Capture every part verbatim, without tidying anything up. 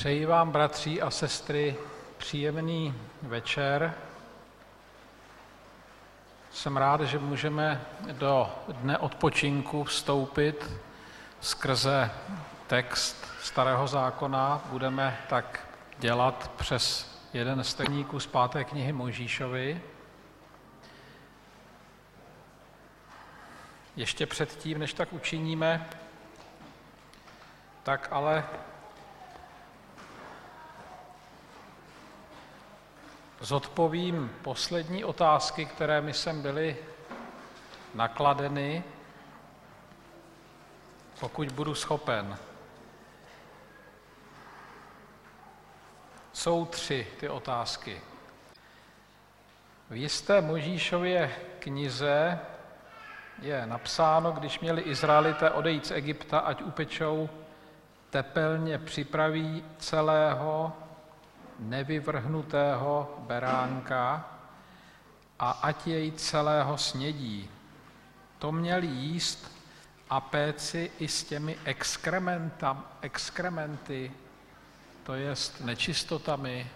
Přeji vám, bratři a sestry, příjemný večer. Jsem rád, že můžeme do dne odpočinku vstoupit skrze text Starého zákona. Budeme tak dělat přes jeden z textníků z páté knihy Mojžíšovy. Ještě předtím, než tak učiníme, tak ale zodpovím poslední otázky, které mi sem byly nakladeny, pokud budu schopen. Jsou tři ty otázky. V jisté Mojžíšově knize je napsáno, když měli Izraelité odejít z Egypta, ať upečou tepelně připraví celého nevyvrhnutého beránka a ať jej celého snědí. To měli jíst a péci i s těmi exkrementy, to jest nečistotami.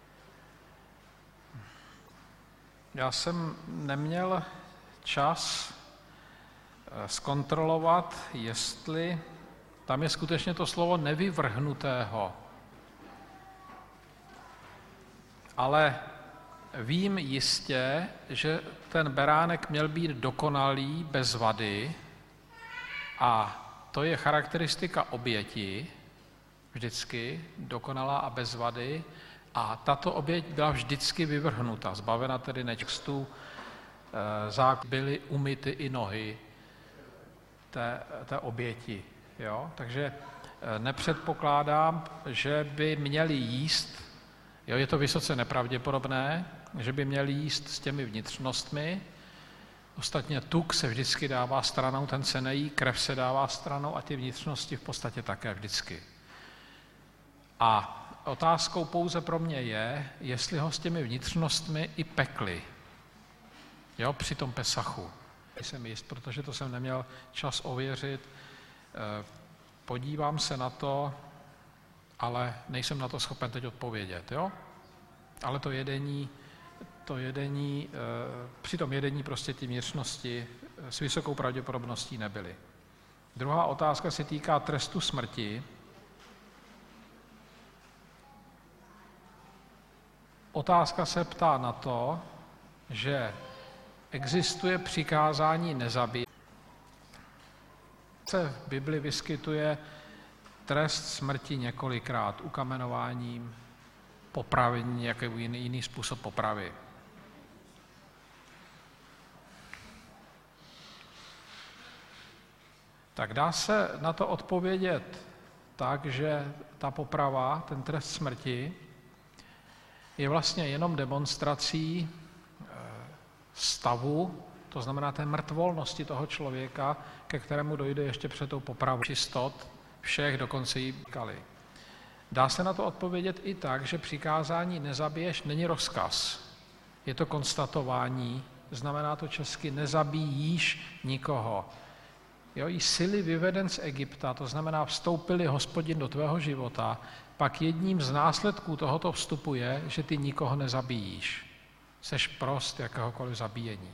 Já jsem neměl čas zkontrolovat, jestli tam je skutečně to slovo nevyvrhnutého. Ale vím jistě, že ten beránek měl být dokonalý, bez vady, a to je charakteristika oběti, vždycky dokonalá a bez vady, a tato oběť byla vždycky vyvrhnuta, zbavena tedy nečistů, byly umyty i nohy té, té oběti. Jo? Takže nepředpokládám, že by měli jíst. Jo, je to vysoce nepravděpodobné, že by měli jíst s těmi vnitřnostmi. Ostatně tuk se vždycky dává stranou, ten se nejí, krev se dává stranou a ty vnitřnosti v podstatě také vždycky. A otázkou pouze pro mě je, jestli ho s těmi vnitřnostmi i pekli. Jo, při tom Pesachu. Jsem jist, protože to jsem neměl čas ověřit. Podívám se na to, ale nejsem na to schopen teď odpovědět, jo? Ale to jedení, to jedení, při tom jedení prostě ty vnitřnosti s vysokou pravděpodobností nebyly. Druhá otázka se týká trestu smrti. Otázka se ptá na to, že existuje přikázání nezabít. Se v Bibli vyskytuje trest smrti několikrát, ukamenováním, popravení, jaký jiný, jiný způsob popravy. Tak dá se na to odpovědět tak, že ta poprava, ten trest smrti, je vlastně jenom demonstrací stavu, to znamená té mrtvolnosti toho člověka, ke kterému dojde ještě před tou popravou čistot všech, dokonce jí kali. Dá se na to odpovědět i tak, že přikázání nezabiješ není rozkaz. Je to konstatování, znamená to česky nezabijíš nikoho. Jo, i sily vyveden z Egypta, to znamená vstoupili Hospodin do tvého života, pak jedním z následků tohoto vstupu je, že ty nikoho nezabijíš. Seš prost jakéhokoliv zabíjení.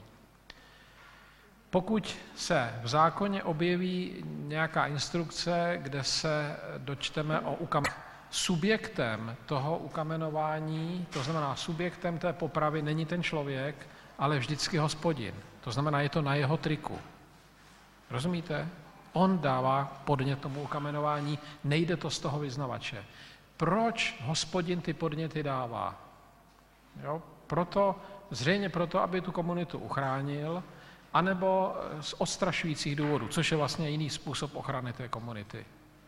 Pokud se v zákoně objeví nějaká instrukce, kde se dočteme o ukamenování, subjektem toho ukamenování, to znamená subjektem té popravy, není ten člověk, ale vždycky Hospodin. To znamená, je to na jeho triku. Rozumíte? On dává podnět tomu ukamenování, nejde to z toho vyznavače. Proč Hospodin ty podněty dává? Jo? Proto, zřejmě proto, aby tu komunitu uchránil, anebo z odstrašujících důvodů, což je vlastně jiný způsob ochrany té komunity.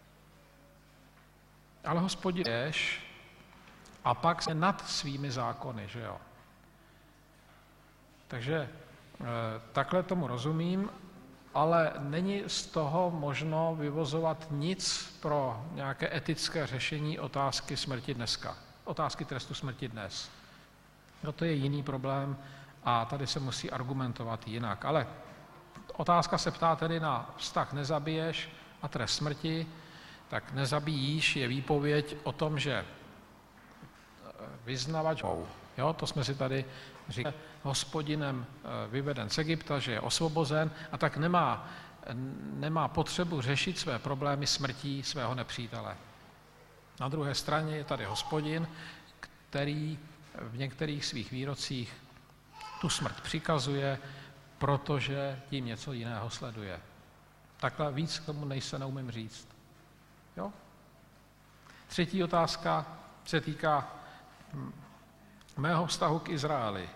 Ale Hospodin jež a pak se nad svými zákony, že jo. Takže e, takhle tomu rozumím, ale není z toho možno vyvozovat nic pro nějaké etické řešení otázky smrti dneska, otázky trestu smrti dnes. No to je jiný problém a tady se musí argumentovat jinak. Ale otázka se ptá tedy na vztah nezabiješ a trest smrti. tak nezabijíš je výpověď o tom, že vyznavač, jo, to jsme si tady říkali, Hospodinem vyveden z Egypta, že je osvobozen a tak nemá, nemá potřebu řešit své problémy smrtí svého nepřítele. Na druhé straně je tady Hospodin, který v některých svých výrocích tu smrt přikazuje, protože tím něco jiného sleduje. Takhle víc k tomu nejse neumím říct. Jo? Třetí otázka se týká mého vztahu k Izraeli.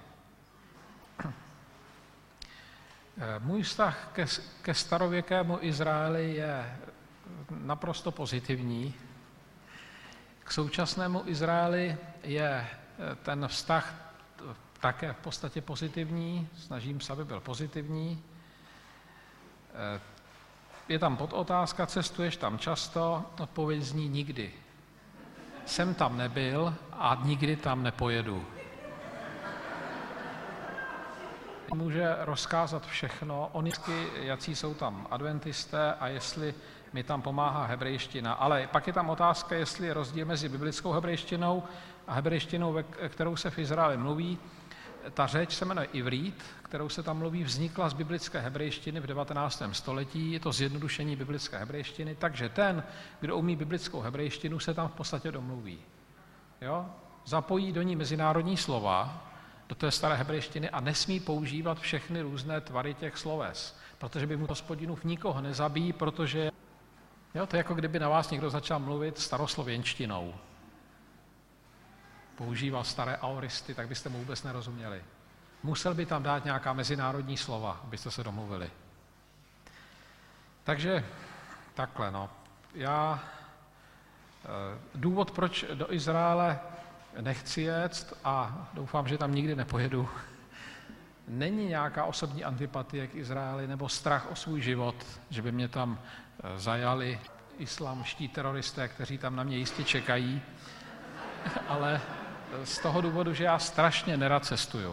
Můj vztah ke, ke starověkému Izraeli je naprosto pozitivní. K současnému Izraeli je ten vztah také v podstatě pozitivní, snažím se, aby byl pozitivní. Je tam podotázka, cestuješ tam často, odpověď zní nikdy. Jsem tam nebyl a nikdy tam nepojedu. Může rozkázat všechno, oni, jací jsou tam adventisté a jestli mi tam pomáhá hebrejština. Ale pak je tam otázka, jestli je rozdíl mezi biblickou hebrejštinou a hebrejštinou, kterou se v Izraeli mluví. Ta řeč se jmenuje Ivrít, kterou se tam mluví, vznikla z biblické hebrejštiny v devatenáctém století, je to zjednodušení biblické hebrejštiny, takže ten, kdo umí biblickou hebrejštinu, se tam v podstatě domluví. Jo? Zapojí do ní mezinárodní slova, do té staré hebrejštiny a nesmí používat všechny různé tvary těch sloves, protože by mu Hospodinův nikoho nezabíjí, protože jo, to je jako kdyby na vás někdo začal mluvit staroslověnštinou. Používal staré aoristy, tak byste mu vůbec nerozuměli. Musel by tam dát nějaká mezinárodní slova, abyste se domluvili. Takže takhle, no. Já důvod, proč do Izraele nechci jet a doufám, že tam nikdy nepojedu, není nějaká osobní antipatie k Izraeli nebo strach o svůj život, že by mě tam zajali islámští teroristé, kteří tam na mě jistě čekají, ale z toho důvodu, že já strašně nerad cestuju.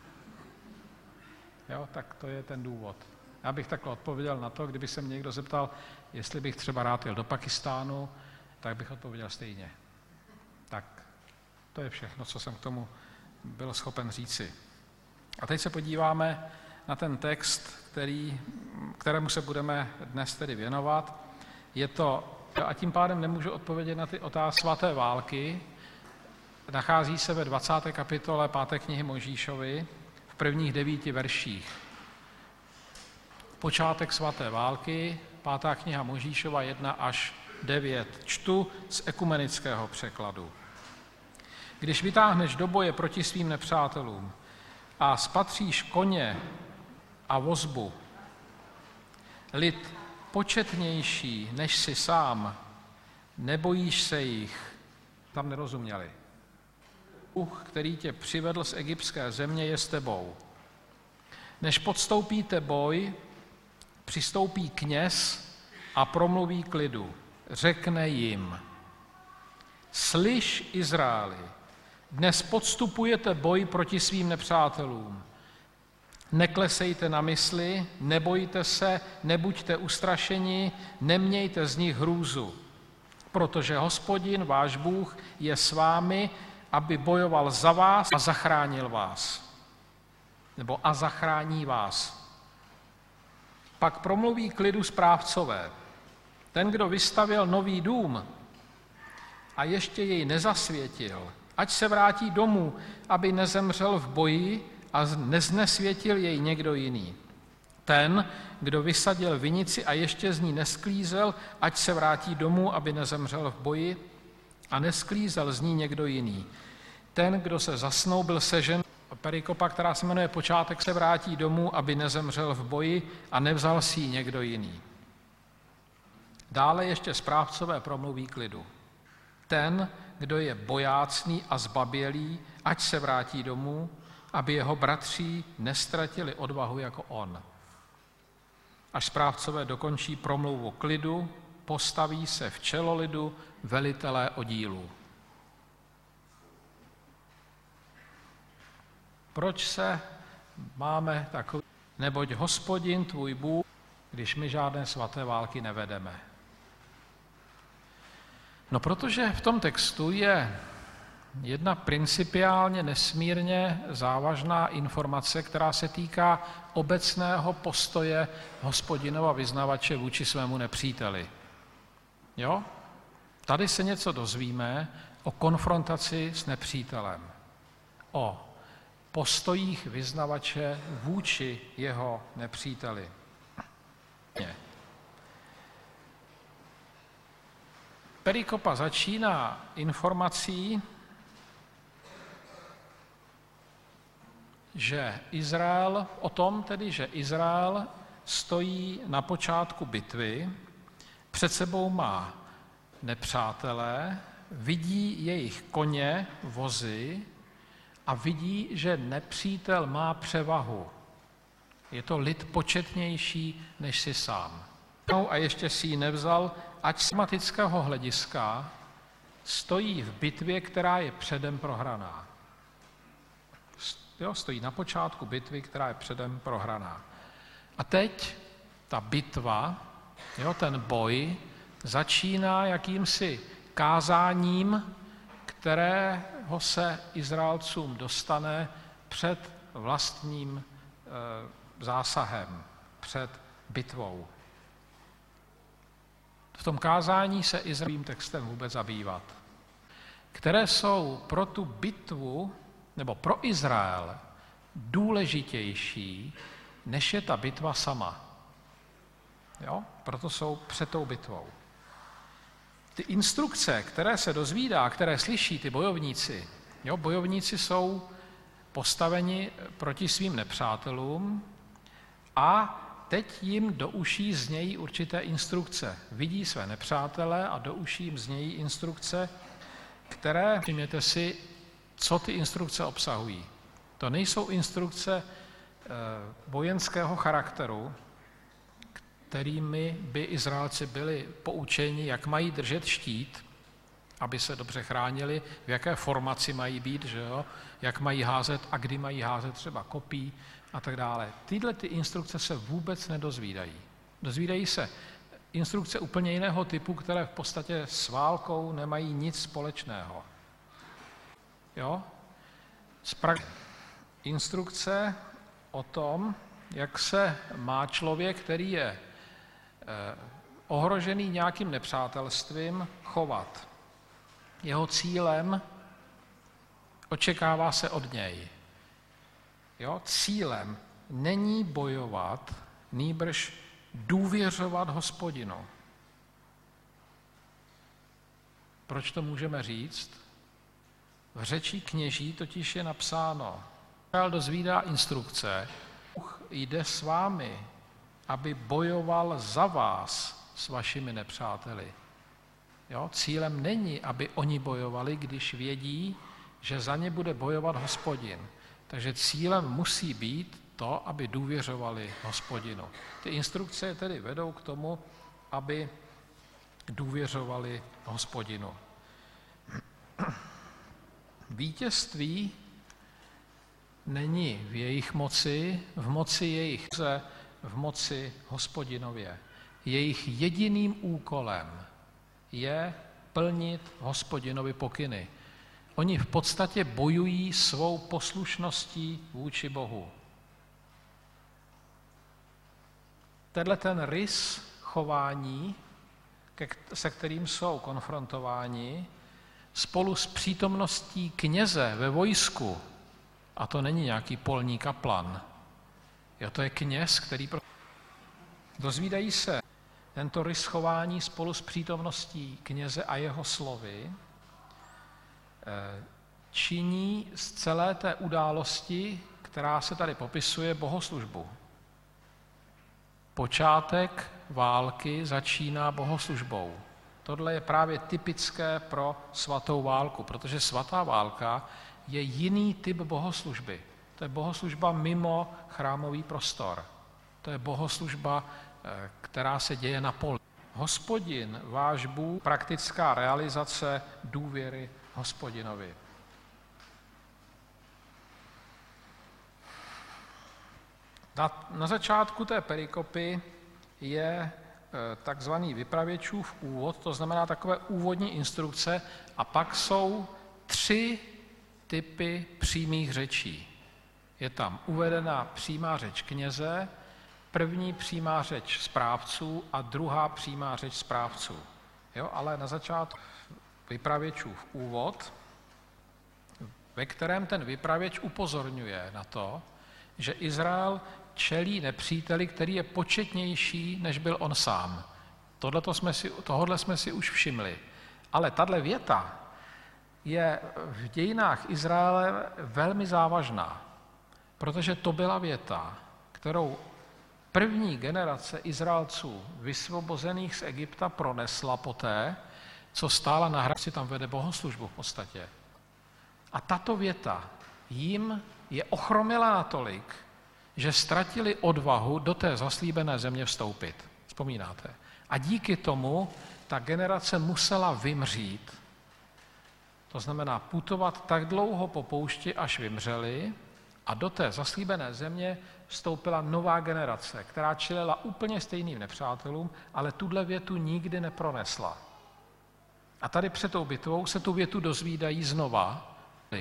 Jo, tak to je ten důvod. Já bych takhle odpověděl na to, kdyby se mě někdo zeptal, jestli bych třeba rád jel do Pakistánu, tak bych odpověděl stejně. Tak to je všechno, co jsem k tomu byl schopen říci. A teď se podíváme na ten text, který, kterému se budeme dnes tedy věnovat. Je to, a tím pádem nemůžu odpovědět na ty otázky svaté války, nachází se ve dvacáté kapitole páté knihy Mojžíšovi v prvních devíti verších. Počátek svaté války, pátá kniha Mojžíšova jedna až devět. Čtu z ekumenického překladu. Když vytáhneš do boje proti svým nepřátelům a spatříš koně a vozbu, lid početnější než jsi sám, nebojíš se jich, tam nerozuměli. Bůh, který tě přivedl z egyptské země, je s tebou. Než podstoupíte boj, přistoupí kněz a promluví k lidu. Řekne jim, slyš, Izraeli, dnes podstupujete boj proti svým nepřátelům. Neklesejte na mysli, nebojte se, nebuďte ustrašeni, nemějte z nich hrůzu, protože Hospodin, váš Bůh, je s vámi, aby bojoval za vás a zachránil vás. Nebo a zachrání vás. Pak promluví k lidu správcové. Ten, kdo vystavěl nový dům a ještě jej nezasvětil, ať se vrátí domů, aby nezemřel v boji a neznesvětil jej někdo jiný. Ten, kdo vysadil vinici a ještě z ní nesklízel, ať se vrátí domů, aby nezemřel v boji a nesklízel z ní někdo jiný. Ten, kdo se zasnoubil sežen, perikopa, která se jmenuje Počátek, se vrátí domů, aby nezemřel v boji a nevzal si ji někdo jiný. Dále ještě správcové promluví k lidu. Ten, kdo je bojácný a zbabělý, ať se vrátí domů, aby jeho bratři nestratili odvahu jako on. Až správcové dokončí promluvu k lidu, postaví se v čelo lidu velitelé oddílů. Proč se máme takový? Neboť Hospodin tvůj Bůh, když my žádné svaté války nevedeme. No protože v tom textu je jedna principiálně nesmírně závažná informace, která se týká obecného postoje Hospodinova vyznavače vůči svému nepříteli. Jo? Tady se něco dozvíme o konfrontaci s nepřítelem, o postojích vyznavače vůči jeho nepříteli. Perikopa začíná informací, že Izrael, o tom tedy, že Izrael stojí na počátku bitvy, před sebou má nepřátelé, vidí jejich koně, vozy a vidí, že nepřítel má převahu. Je to lid početnější než si sám. A ještě si ji nevzal, ať z tematického hlediska stojí v bitvě, která je předem prohraná. Jo, stojí na počátku bitvy, která je předem prohraná. A teď ta bitva, jo, ten boj, začíná jakýmsi kázáním, kterého se Izraelcům dostane před vlastním e, zásahem, před bitvou. V tom kázání se Izraelským textem vůbec zabývat, které jsou pro tu bitvu, nebo pro Izrael, důležitější, než je ta bitva sama. Jo? Proto jsou před tou bitvou. Ty instrukce, které se dozvídá, které slyší ty bojovníci, jo? Bojovníci jsou postaveni proti svým nepřátelům a teď jim do uší znějí určité instrukce. Vidí své nepřátele a do uší jim znějí instrukce, které, všimněte si, co ty instrukce obsahují. To nejsou instrukce e, vojenského charakteru, kterými by Izraelci byli poučeni, jak mají držet štít, aby se dobře chránili, v jaké formaci mají být, že jo? Jak mají házet a kdy mají házet třeba kopí a tak dále. Tyhle ty instrukce se vůbec nedozvídají. Dozvídají se instrukce úplně jiného typu, které v podstatě s válkou nemají nic společného. Jo? Instrukce o tom, jak se má člověk, který je eh, ohrožený nějakým nepřátelstvím, chovat. Jeho cílem očekává se od něj. Jo? Cílem není bojovat, nýbrž důvěřovat Hospodinu. Proč to můžeme říct? V řeči kněží totiž je napsáno, Izrael dozvídá instrukce, Bůh jde s vámi, aby bojoval za vás s vašimi nepřáteli. Jo? Cílem není, aby oni bojovali, když vědí, že za ně bude bojovat Hospodin. Takže cílem musí být to, aby důvěřovali Hospodinu. Ty instrukce tedy vedou k tomu, aby důvěřovali Hospodinu. Vítězství není v jejich moci, v moci jejich, v moci Hospodinově. Jejich jediným úkolem je plnit Hospodinovi pokyny. Oni v podstatě bojují svou poslušností vůči Bohu. Tenhle ten rys chování, se kterým jsou konfrontováni, spolu s přítomností kněze ve vojsku, a to není nějaký polní kaplan, jo, to je kněz, který... Dozvídají se tento rys chování spolu s přítomností kněze a jeho slovy, činí z celé té události, která se tady popisuje, bohoslužbu. Počátek války začíná bohoslužbou. Tohle je právě typické pro svatou válku, protože svatá válka je jiný typ bohoslužby. To je bohoslužba mimo chrámový prostor. To je bohoslužba, která se děje na poli. Hospodin, váš Bůh, praktická realizace důvěry Hospodinovi. Na, na začátku té perikopy je takzvaný vypravěčův úvod, to znamená takové úvodní instrukce, a pak jsou tři typy přímých řečí. Je tam uvedena přímá řeč kněze, první přímá řeč správců a druhá přímá řeč správců. Jo, ale na začátku vypravěčův úvod, ve kterém ten vypravěč upozorňuje na to, že Izrael čelí nepříteli, který je početnější, než byl on sám. Jsme si, tohodle jsme si už všimli. Ale tahle věta je v dějinách Izraele velmi závažná, protože to byla věta, kterou první generace Izraelců vysvobozených z Egypta pronesla poté, co stála na hranici, tam vede bohoslužbu v podstatě. A tato věta jim je ochromila natolik, že ztratili odvahu do té zaslíbené země vstoupit. Vzpomínáte? A díky tomu ta generace musela vymřít. To znamená putovat tak dlouho po poušti, až vymřeli, a do té zaslíbené země vstoupila nová generace, která čelila úplně stejným nepřátelům, ale tuhle větu nikdy nepronesla. A tady před tou bitvou se tu větu dozvídají znova.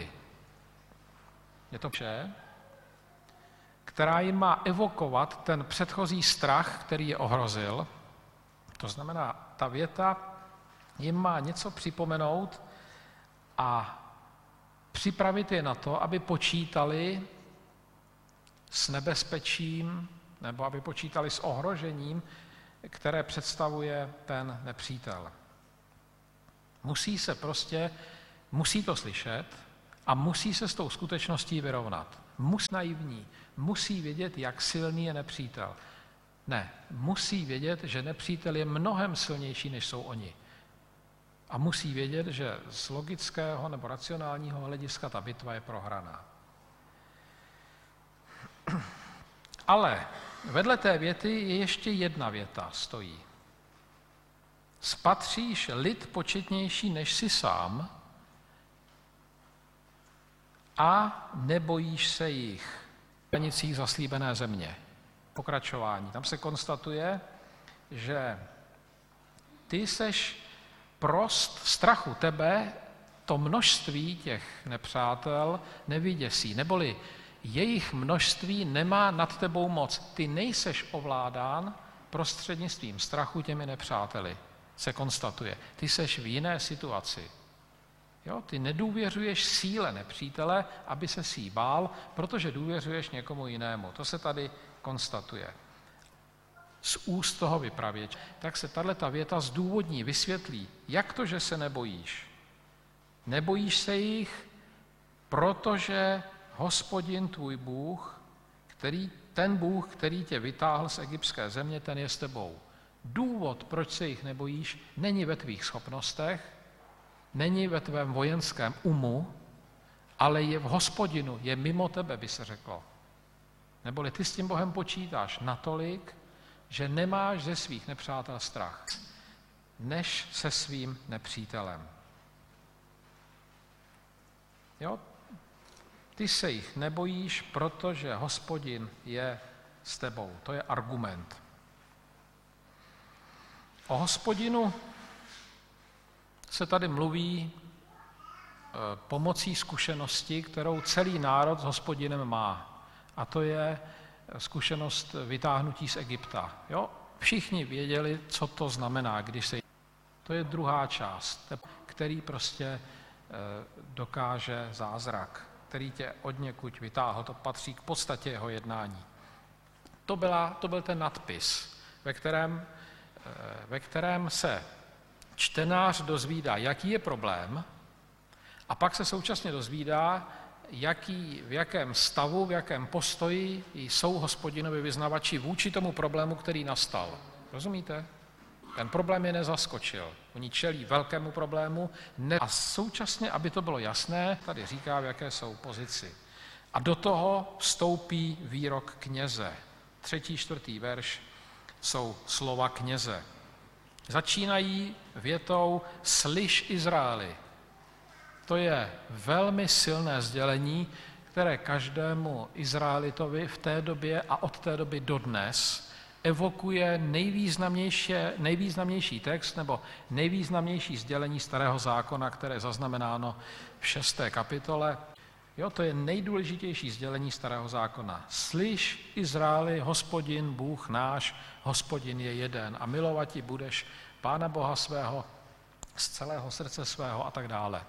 Je to vše, která jim má evokovat ten předchozí strach, který je ohrozil. To znamená, ta věta jim má něco připomenout a připravit je na to, aby počítali s nebezpečím nebo aby počítali s ohrožením, které představuje ten nepřítel. Musí se prostě, musí to slyšet a musí se s tou skutečností vyrovnat. Musí naivní, musí vědět, jak silný je nepřítel. Ne, musí vědět, že nepřítel je mnohem silnější, než jsou oni. A musí vědět, že z logického nebo racionálního hlediska ta bitva je prohraná. Ale vedle té věty je ještě jedna věta, stojí. Spatříš lid početnější než si sám a nebojíš se jich v hranicích zaslíbené země. Pokračování. Tam se konstatuje, že ty seš prost strachu tebe, to množství těch nepřátel nevyděsí, neboli jejich množství nemá nad tebou moc. Ty nejseš ovládán prostřednictvím strachu těmi nepřáteli, se konstatuje. Ty seš v jiné situaci. Jo? Ty nedůvěřuješ síle nepřítele, aby se jí bál, protože důvěřuješ někomu jinému. To se tady konstatuje. Z úst toho vypravěče. Tak se tato věta zdůvodní, vysvětlí, jak to, že se nebojíš. Nebojíš se jich, protože Hospodin tvůj Bůh, který, ten Bůh, který tě vytáhl z egyptské země, ten je s tebou. Důvod, proč se jich nebojíš, není ve tvých schopnostech, není ve tvém vojenském umu, ale je v Hospodinu, je mimo tebe, by se řeklo. Neboli ty s tím Bohem počítáš natolik, že nemáš ze svých nepřátel strach, než se svým nepřítelem. Jo? Ty se jich nebojíš, protože Hospodin je s tebou. To je argument. O Hospodinu se tady mluví pomocí zkušenosti, kterou celý národ s Hospodinem má. A to je zkušenost vytáhnutí z Egypta. Jo? Všichni věděli, co to znamená, když se... To je druhá část, který prostě dokáže zázrak, který tě odněkud vytáhl, to patří k podstatě jeho jednání. To, byla, to byl ten nadpis, ve kterém, ve kterém se čtenář dozvídá, jaký je problém, a pak se současně dozvídá, jaký, v jakém stavu, v jakém postoji jsou Hospodinovi vyznavači vůči tomu problému, který nastal. Rozumíte? Ten problém je nezaskočil. Oni čelí velkému problému ne... a současně, aby to bylo jasné, tady říká, v jaké jsou pozici. A do toho vstoupí výrok kněze. Třetí, čtvrtý verš jsou slova kněze. Začínají větou slyš Izraeli. To je velmi silné sdělení, které každému Izraelitovi v té době a od té doby dodnes evokuje nejvýznamnější, nejvýznamnější text nebo nejvýznamnější sdělení Starého zákona, které je zaznamenáno v šesté kapitole. Jo, to je nejdůležitější sdělení Starého zákona. Slyš, Izraeli, Hospodin, Bůh náš, Hospodin je jeden a milovati budeš Pána Boha svého z celého srdce svého a tak dále.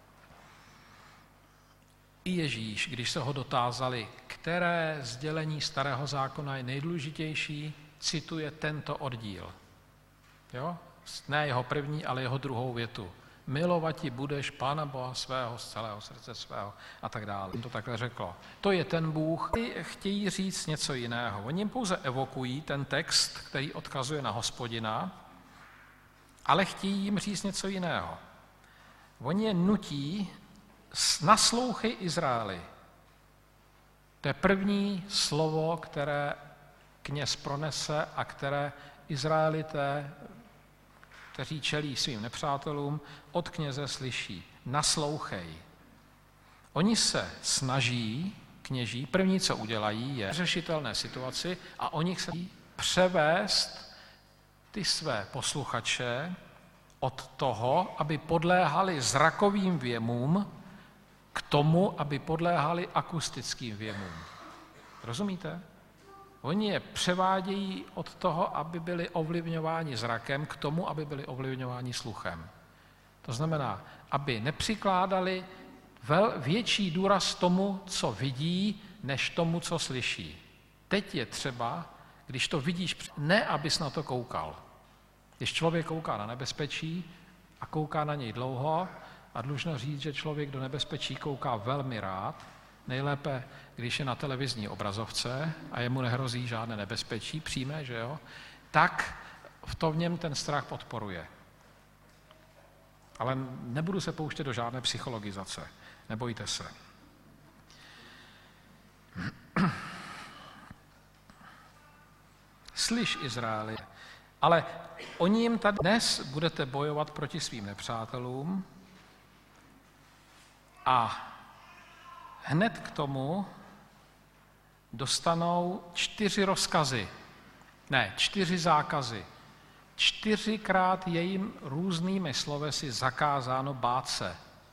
I Ježíš, když se ho dotázali, které sdělení Starého zákona je nejdůležitější, cituje tento oddíl. Jo? Ne jeho první, ale jeho druhou větu. Milovati budeš Pána Boha svého z celého srdce svého a tak dále. To takhle řeklo. To je ten Bůh. Chtějí říct něco jiného. Oni jim pouze evokují ten text, který odkazuje na Hospodina, ale chtějí jim říct něco jiného. Oni je nutí, naslouchej Izraeli. To je první slovo, které kněz pronese a které Izraelité, kteří čelí svým nepřátelům, od kněze slyší. Naslouchej. Oni se snaží, kněží, první, co udělají, je řešitelné situaci a oni se převést ty své posluchače od toho, aby podléhali zrakovým věmům, k tomu, aby podléhali akustickým věmům. Rozumíte? Oni je převádějí od toho, aby byli ovlivňováni zrakem, k tomu, aby byli ovlivňováni sluchem. To znamená, aby nepřikládali větší důraz tomu, co vidí, než tomu, co slyší. Teď je třeba, když to vidíš, ne abys na to koukal. Když člověk kouká na nebezpečí a kouká na něj dlouho, a dlužno říct, že člověk do nebezpečí kouká velmi rád, nejlépe, když je na televizní obrazovce a jemu nehrozí žádné nebezpečí, přímé, že jo, tak v tom v něm ten strach podporuje. Ale nebudu se pouštět do žádné psychologizace, nebojte se. Slyš, Izraeli, ale oni jim tady dnes budete bojovat proti svým nepřátelům, a hned k tomu dostanou čtyři rozkazy, ne, čtyři zákazy. Čtyřikrát je jim různými slovesy zakázáno bát se.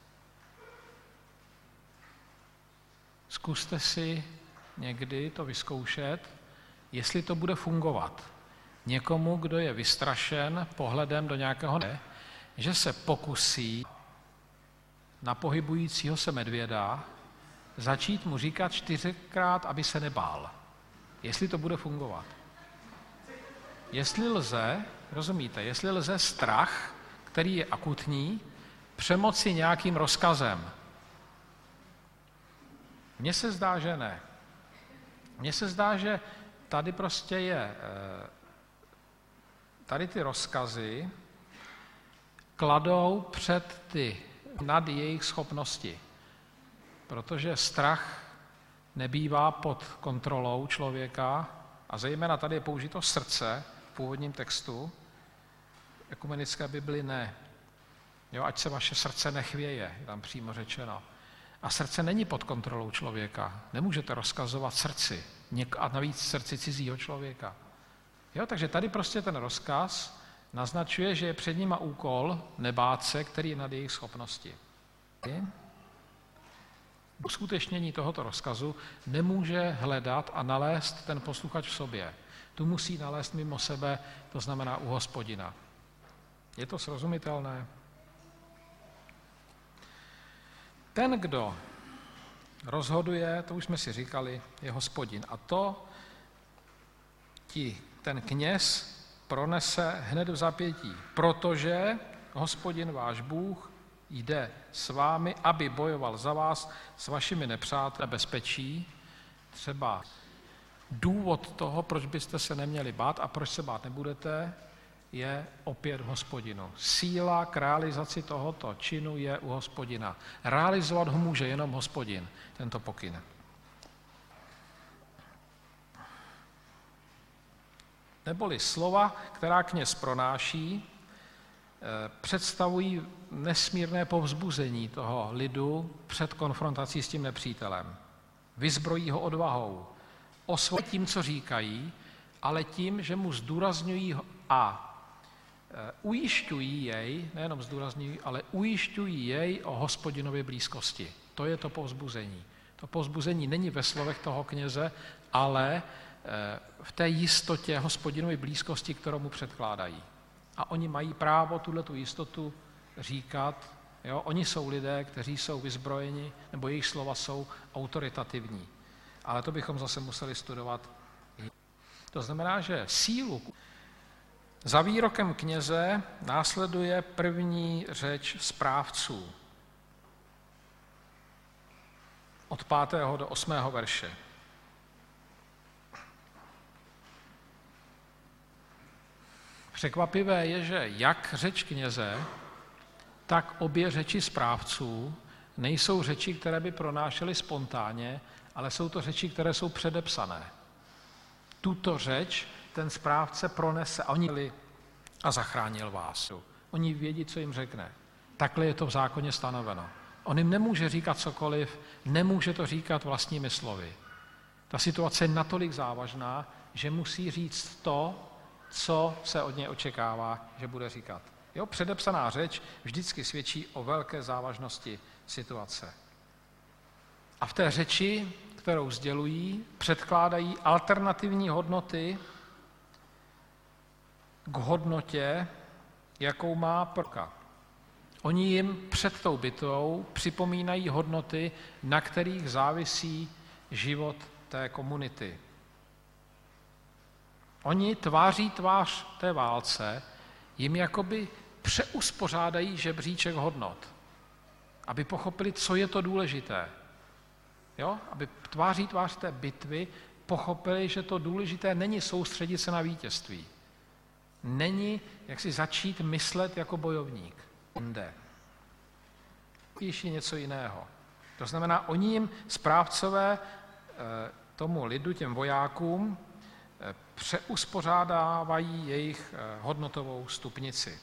Zkuste si někdy to vyzkoušet, jestli to bude fungovat. Někomu, kdo je vystrašen pohledem do nějakého ne, že se pokusí na pohybujícího se medvěda začít mu říkat čtyřikrát, aby se nebál. Jestli to bude fungovat. Jestli lze, rozumíte, jestli lze strach, který je akutní, přemoci nějakým rozkazem. Mně se zdá, že ne. Mně se zdá, že tady prostě je, tady ty rozkazy kladou před ty nad jejich schopnosti. Protože strach nebývá pod kontrolou člověka a zejména tady je použito srdce v původním textu, ekumenické Bibli ne. Jo, ať se vaše srdce nechvěje, je tam přímo řečeno. A srdce není pod kontrolou člověka. Nemůžete rozkazovat srdci, a navíc srdci cizího člověka. Jo, takže tady prostě ten rozkaz naznačuje, že je před nima úkol nebát se, který je nad jejich schopnosti. Uskutečnění tohoto rozkazu nemůže hledat a nalézt ten posluchač v sobě. Tu musí nalézt mimo sebe, to znamená u Hospodina. Je to srozumitelné? Ten, kdo rozhoduje, to už jsme si říkali, je Hospodin. A to ti, ten kněz pronese hned v zapětí, protože Hospodin váš Bůh jde s vámi, aby bojoval za vás s vašimi nepřáteli bezpečí. Třeba důvod toho, proč byste se neměli bát a proč se bát nebudete, je opět v Hospodinu. Síla k realizaci tohoto činu je u Hospodina. Realizovat ho může jenom Hospodin, tento pokyn. Neboli slova, která kněz pronáší, představují nesmírné povzbuzení toho lidu před konfrontací s tím nepřítelem. Vyzbrojí ho odvahou, osvojí tím, co říkají, ale tím, že mu zdůrazňují a ujišťují jej, nejenom zdůrazňují, ale ujišťují jej o Hospodinově blízkosti. To je to povzbuzení. To povzbuzení není ve slovech toho kněze, ale v té jistotě Hospodinovy blízkosti, kterou mu předkládají. A oni mají právo tuhletu jistotu říkat. Jo? Oni jsou lidé, kteří jsou vyzbrojeni, nebo jejich slova jsou autoritativní. Ale to bychom zase museli studovat. To znamená, že sílu. Za výrokem kněze následuje první řeč správců. Od pátého do osmého verše. Překvapivé je, že jak řeč kněze, tak obě řeči správců nejsou řeči, které by pronášely spontánně, ale jsou to řeči, které jsou předepsané. Tuto řeč ten správce pronese a oni a zachránil vás. Oni vědí, co jim řekne. Takhle je to v zákoně stanoveno. On jim nemůže říkat cokoliv, nemůže to říkat vlastními slovy. Ta situace je natolik závažná, že musí říct to, co se od něj očekává, že bude říkat. Jo, předepsaná řeč vždycky svědčí o velké závažnosti situace. A v té řeči, kterou sdělují, předkládají alternativní hodnoty k hodnotě, jakou má proroka. Oni jim před tou bitvou připomínají hodnoty, na kterých závisí život té komunity. Oni tváří tvář té válce, jim jakoby přeuspořádají žebříček hodnot, aby pochopili, co je to důležité. Jo? Aby tváří tvář té bitvy pochopili, že to důležité není soustředit se na vítězství. Není, jak si začít myslet jako bojovník. Jde. Píší něco jiného. To znamená, oni jim správcové tomu lidu, těm vojákům, přeuspořádávají jejich hodnotovou stupnici.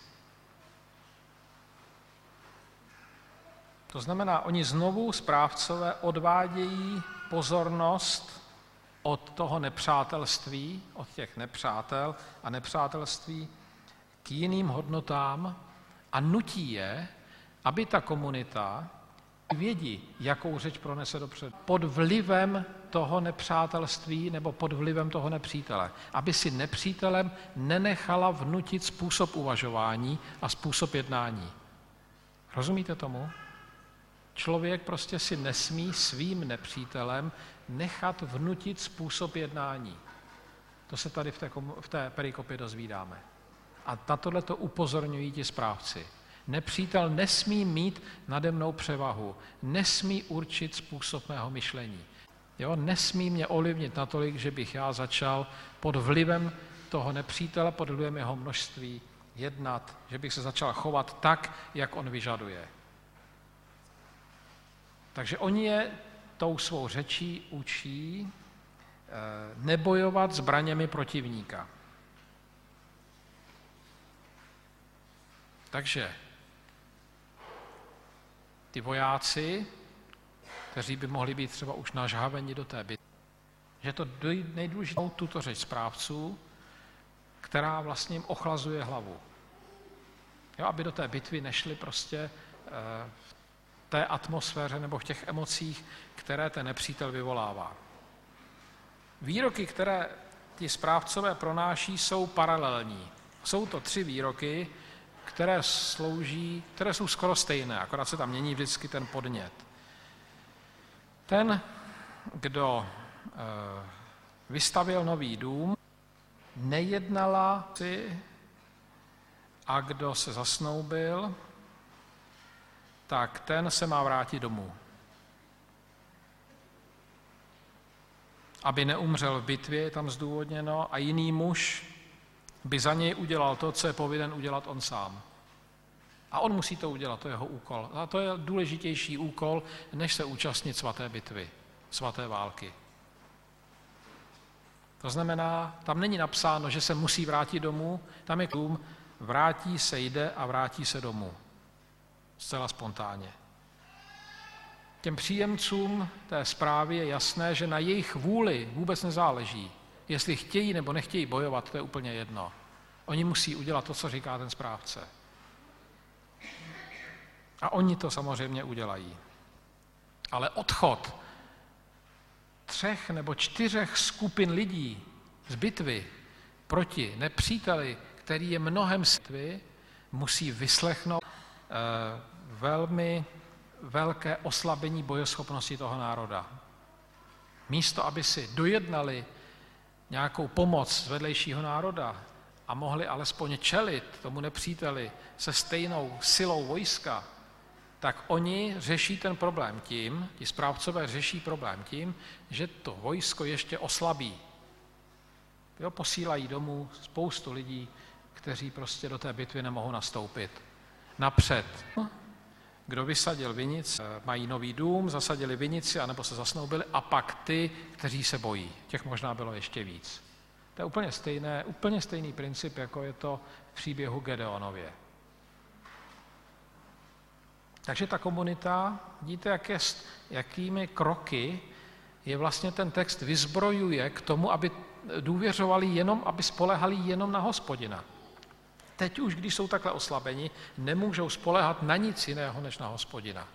To znamená, oni znovu správcové odvádějí pozornost od toho nepřátelství, od těch nepřátel a nepřátelství k jiným hodnotám a nutí je, aby ta komunita vědí, jakou řeč pronese dopředu. Pod vlivem toho nepřátelství nebo pod vlivem toho nepřítele. Aby si nepřítelem nenechala vnutit způsob uvažování a způsob jednání. Rozumíte tomu? Člověk prostě si nesmí svým nepřítelem nechat vnutit způsob jednání. To se tady v té, v té perikopě dozvídáme. A na tohle to upozorňují ti správci. Nepřítel nesmí mít nade mnou převahu, nesmí určit způsob mého myšlení. Jo? Nesmí mě ovlivnit natolik, že bych já začal pod vlivem toho nepřítele, pod vlivem jeho množství jednat, že bych se začal chovat tak, jak on vyžaduje. Takže oni je tou svou řečí učí nebojovat zbraněmi protivníka. Takže ty vojáci, kteří by mohli být třeba už nažhaveni do té bitvy, že to nejdůležitější tuto řeč správců, která vlastně jim ochlazuje hlavu. Jo, aby do té bitvy nešli prostě v té atmosféře nebo v těch emocích, které ten nepřítel vyvolává. Výroky, které ti správcové pronáší, jsou paralelní. Jsou to tři výroky, které slouží, které jsou skoro stejné, akorát se tam mění vždycky ten podnět. Ten, kdo e, vystavěl nový dům, nejednala si, a kdo se zasnoubil, tak ten se má vrátit domů. Aby neumřel v bitvě, je tam zdůvodněno, a jiný muž by za něj udělal to, co je povinen udělat on sám. A on musí to udělat, to je jeho úkol. A to je důležitější úkol, než se účastnit svaté bitvy, svaté války. To znamená, tam není napsáno, že se musí vrátit domů, tam je dům, vrátí se, jde a vrátí se domů. Zcela spontánně. Těm příjemcům té zprávy je jasné, že na jejich vůli vůbec nezáleží. Jestli chtějí nebo nechtějí bojovat, to je úplně jedno. Oni musí udělat to, co říká ten správce. A oni to samozřejmě udělají. Ale odchod třech nebo čtyřech skupin lidí z bitvy proti nepříteli, který je mnohem světvy, musí vyslechnout eh, velmi velké oslabení bojeschopnosti toho národa. Místo, aby si dojednali nějakou pomoc z vedlejšího národa a mohli alespoň čelit tomu nepříteli se stejnou silou vojska, tak oni řeší ten problém tím, ti správcové řeší problém tím, že to vojsko ještě oslabí. Jo, posílají domů spoustu lidí, kteří prostě do té bitvy nemohou nastoupit. Napřed. Kdo vysadil vinici, mají nový dům, zasadili vinici, anebo se zasnoubili, a pak ty, kteří se bojí. Těch možná bylo ještě víc. To je úplně stejné, úplně stejný princip, jako je to v příběhu Gedeonově. Takže ta komunita, vidíte, jak je, jakými kroky je vlastně ten text vyzbrojuje k tomu, aby důvěřovali jenom, aby spolehali jenom na Hospodina. Teď už, když jsou takhle oslabeni, nemůžou spoléhat na nic jiného, než na Hospodina.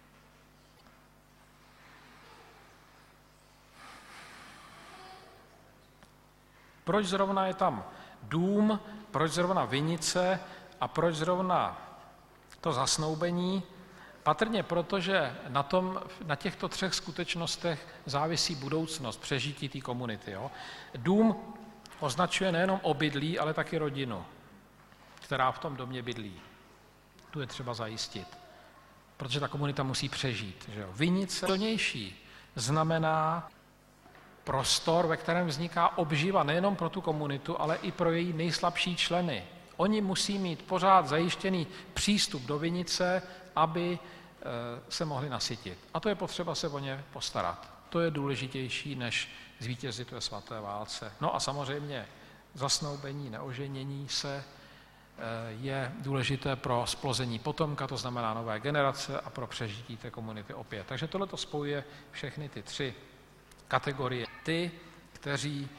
Proč zrovna je tam dům, proč zrovna vinice a proč zrovna to zasnoubení? Patrně proto, že na, tom, na těchto třech skutečnostech závisí budoucnost, přežití té komunity. Jo? Dům označuje nejenom obydlí, ale taky rodinu, která v tom domě bydlí. Tu je třeba zajistit, protože ta komunita musí přežít. Že jo? Vinice silnější znamená prostor, ve kterém vzniká obživa nejenom pro tu komunitu, ale i pro její nejslabší členy. Oni musí mít pořád zajištěný přístup do vinice, aby se mohli nasytit. A to je potřeba se o ně postarat. To je důležitější, než zvítězit ve svaté válce. No a samozřejmě zasnoubení, neoženění se je důležité pro splození potomka, to znamená nové generace, a pro přežití té komunity opět. Takže tohle to spojuje všechny ty tři kategorie. Ty, kteří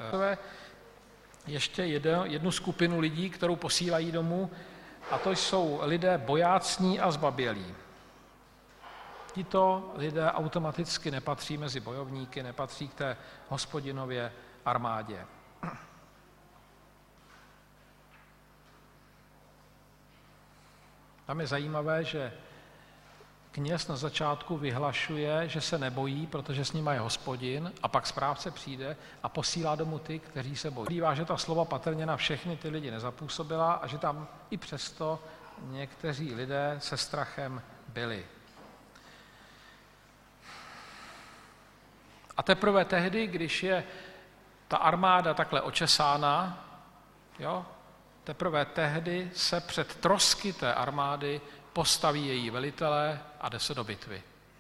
ještě jednu skupinu lidí, kterou posílají domů, a to jsou lidé bojácní a zbabělí. Tito lidé automaticky nepatří mezi bojovníky, nepatří k té Hospodinově armádě. Tam je zajímavé, že kněz na začátku vyhlašuje, že se nebojí, protože s nimi je Hospodin, a pak správce přijde a posílá domů ty, kteří se bojí. Bývá, že ta slova patrně na všechny ty lidi nezapůsobila a že tam i přesto někteří lidé se strachem byli. A teprve tehdy, když je ta armáda takhle očesána, jo, teprve tehdy se před trosky té armády postaví její velitelé a jde se do bitvy,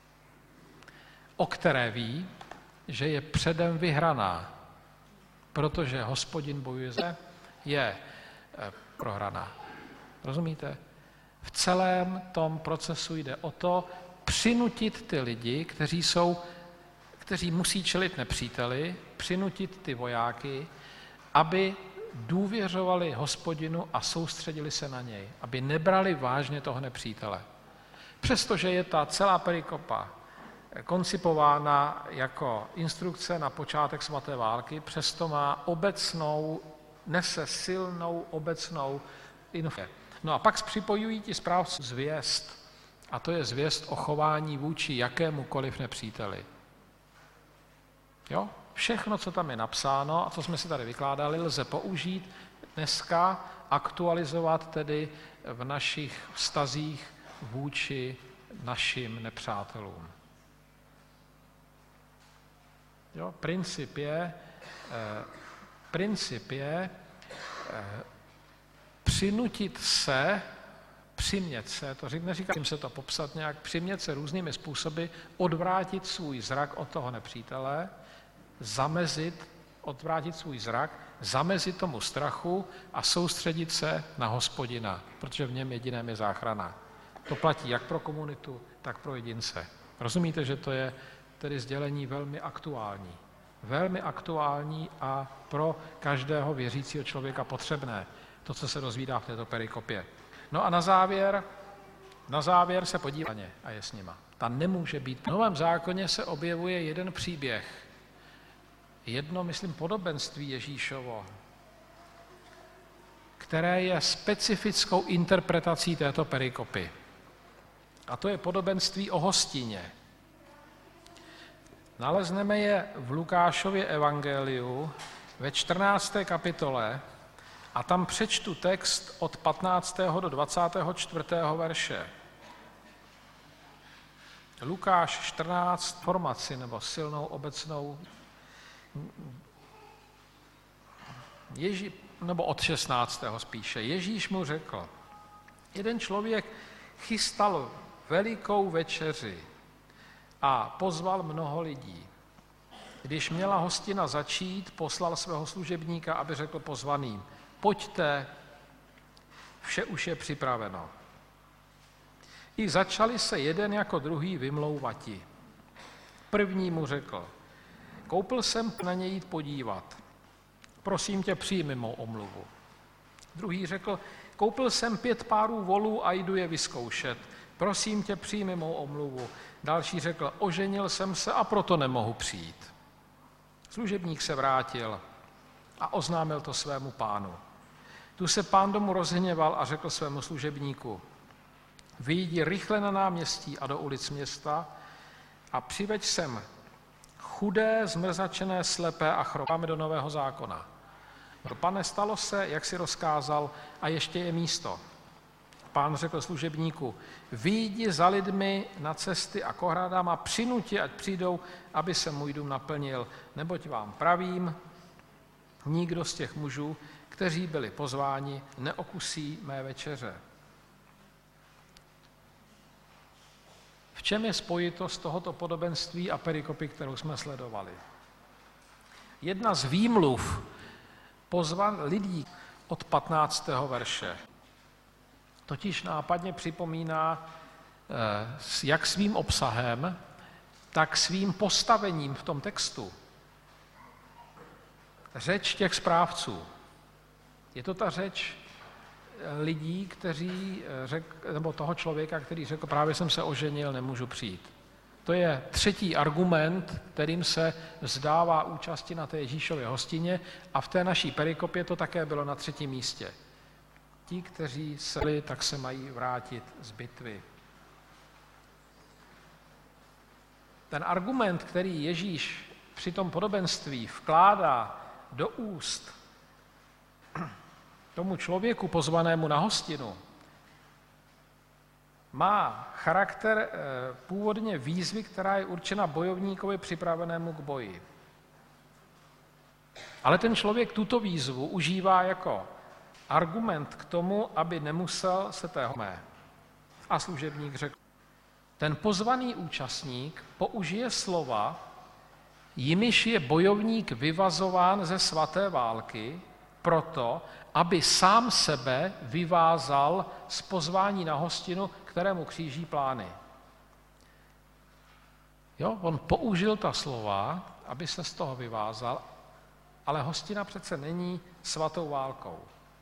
o které ví, že je předem vyhraná, protože Hospodin bojuje za je prohraná. Rozumíte? V celém tom procesu jde o to přinutit ty lidi, kteří jsou, kteří musí čelit nepříteli, přinutit ty vojáky, aby důvěřovali Hospodinu a soustředili se na něj, aby nebrali vážně toho nepřítele. Přestože je ta celá perikopa koncipována jako instrukce na počátek svaté války, přesto má obecnou, nese silnou obecnou informaci. No a pak připojují ti správci zvěst, a to je zvěst o chování vůči jakémukoliv nepříteli. Jo? Všechno, co tam je napsáno a co jsme si tady vykládali, lze použít dneska, aktualizovat tedy v našich vztazích vůči našim nepřátelům. Jo? Princip je, eh, princip je eh, přinutit se, přimět se, to neříkám se to popsat nějak, přimět se různými způsoby, odvrátit svůj zrak od toho nepřítele, zamezit, odvrátit svůj zrak, zamezit tomu strachu a soustředit se na Hospodina, protože v něm jediném je záchrana. To platí jak pro komunitu, tak pro jedince. Rozumíte, že to je tedy sdělení velmi aktuální. velmi aktuální a pro každého věřícího člověka potřebné, to, co se dozvídá v této perikopě. No a na závěr, na závěr se podíváme a je s nima. Ta nemůže být. V Novém zákoně se objevuje jeden příběh, jedno, myslím, podobenství Ježíšovo, které je specifickou interpretací této perikopy. A to je podobenství o hostině. Nalezneme je v Lukášově evangeliu ve čtrnácté kapitole a tam přečtu text od patnáctého do dvacátého čtvrtého verše. Lukáš čtrnáct, formaci nebo silnou obecnou, Ježí, nebo od šestnáctého spíše. Ježíš mu řekl, jeden člověk chystal velikou večeři a pozval mnoho lidí. Když měla hostina začít, poslal svého služebníka, aby řekl pozvaným, pojďte, vše už je připraveno. I začali se jeden jako druhý vymlouvati. První mu řekl, koupil jsem na něj jít podívat. Prosím tě, přijmi mou omluvu. Druhý řekl, koupil jsem pět párů volů a jdu je vyzkoušet. Prosím tě, přijmi mou omluvu. Další řekl, oženil jsem se a proto nemohu přijít. Služebník se vrátil a oznámil to svému pánu. Tu se pán domu rozhněval a řekl svému služebníku, vyjdi rychle na náměstí a do ulic města a přiveď sem chudé, zmrzačené, slepé a chromé do Nového zákona. Pane, stalo se, jak si rozkázal, a ještě je místo. Pán řekl služebníku, vyjdi za lidmi na cesty a kohradám a přinuti, ať přijdou, aby se můj dům naplnil. Neboť vám pravím, nikdo z těch mužů, kteří byli pozváni, neokusí mé večeře. V čem je spojitost tohoto podobenství a perikopy, kterou jsme sledovali? Jedna z výmluv pozvan lidí od patnáctého verše totiž nápadně připomíná jak svým obsahem, tak svým postavením v tom textu. Řeč těch správců. Je to ta řeč lidí, kteří řek, nebo toho člověka, který řekl, právě jsem se oženil, nemůžu přijít. To je třetí argument, kterým se vzdává účasti na té Ježíšově hostině a v té naší perikopě to také bylo na třetím místě. Ti, kteří seli, tak se mají vrátit z bitvy. Ten argument, který Ježíš při tom podobenství vkládá do úst tomu člověku pozvanému na hostinu, má charakter původně výzvy, která je určena bojovníkovi připravenému k boji. Ale ten člověk tuto výzvu užívá jako argument k tomu, aby nemusel se tého mé. A služebník řekl, ten pozvaný účastník použije slova, jimiž je bojovník vyvazován ze svaté války, proto, aby sám sebe vyvázal z pozvání na hostinu, kterému kříží plány. Jo, on použil ta slova, aby se z toho vyvázal, ale hostina přece není svatou válkou.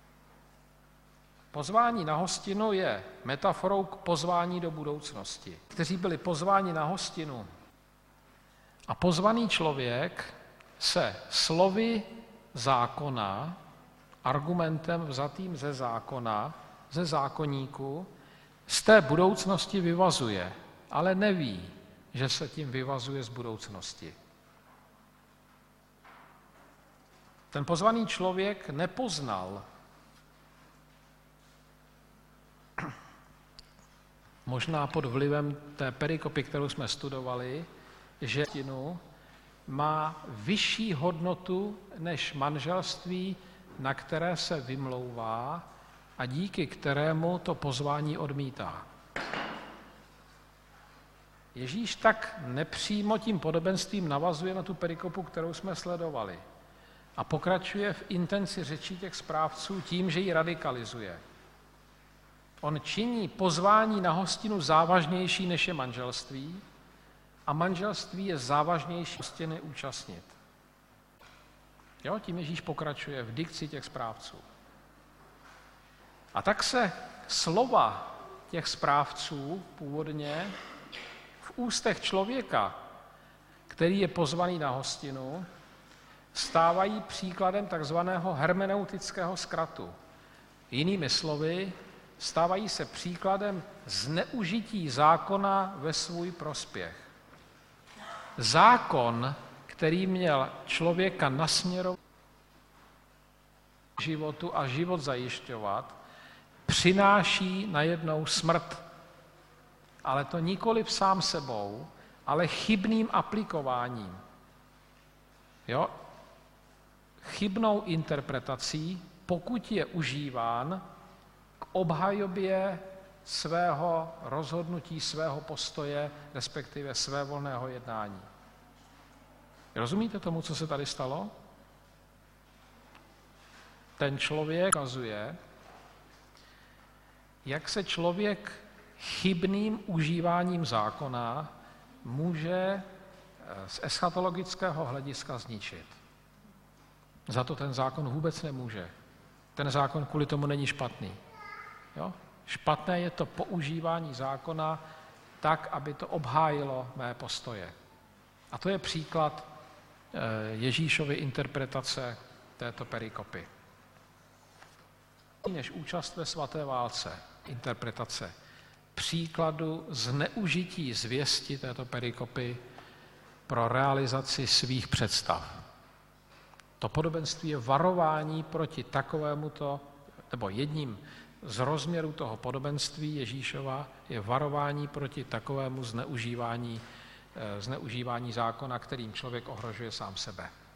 Pozvání na hostinu je metaforou k pozvání do budoucnosti. Kteří byli pozváni na hostinu a pozvaný člověk se slovy zákona, argumentem vzatým ze zákona, ze zákoníku, z té budoucnosti vyvazuje, ale neví, že se tím vyvazuje z budoucnosti. Ten pozvaný člověk nepoznal, možná pod vlivem té perikopy, kterou jsme studovali, že hostinu má vyšší hodnotu než manželství, na které se vymlouvá a díky kterému to pozvání odmítá. Ježíš tak nepřímo tím podobenstvím navazuje na tu perikopu, kterou jsme sledovali a pokračuje v intenci řečí těch správců tím, že ji radikalizuje. On činí pozvání na hostinu závažnější, než je manželství, a manželství je závažnější hostiny účastnit. Jo, tím Ježíš pokračuje v dikci těch správců. A tak se slova těch správců původně v ústech člověka, který je pozvaný na hostinu, stávají příkladem takzvaného hermeneutického zkratu. Jinými slovy, stávají se příkladem zneužití zákona ve svůj prospěch. Zákon, který měl člověka nasměrovat k životu a život zajišťovat, přináší najednou smrt. Ale to nikoliv sám sebou, ale chybným aplikováním. Jo? Chybnou interpretací, pokud je užíván k obhajobě svého rozhodnutí, svého postoje, respektive svévolného jednání. Rozumíte tomu, co se tady stalo? Ten člověk ukazuje, jak se člověk chybným užíváním zákona může z eschatologického hlediska zničit. Za to ten zákon vůbec nemůže. Ten zákon kvůli tomu není špatný. Jo? Špatné je to používání zákona tak, aby to obhájilo mé postoje. A to je příklad Ježíšovy interpretace této perikopy. Než účast ve svaté válce, interpretace příkladu zneužití zvěsti této perikopy pro realizaci svých představ. To podobenství je varování proti takovémuto, nebo jedním z rozměrů toho podobenství Ježíšova je varování proti takovému zneužívání, zneužívání zákona, kterým člověk ohrožuje sám sebe.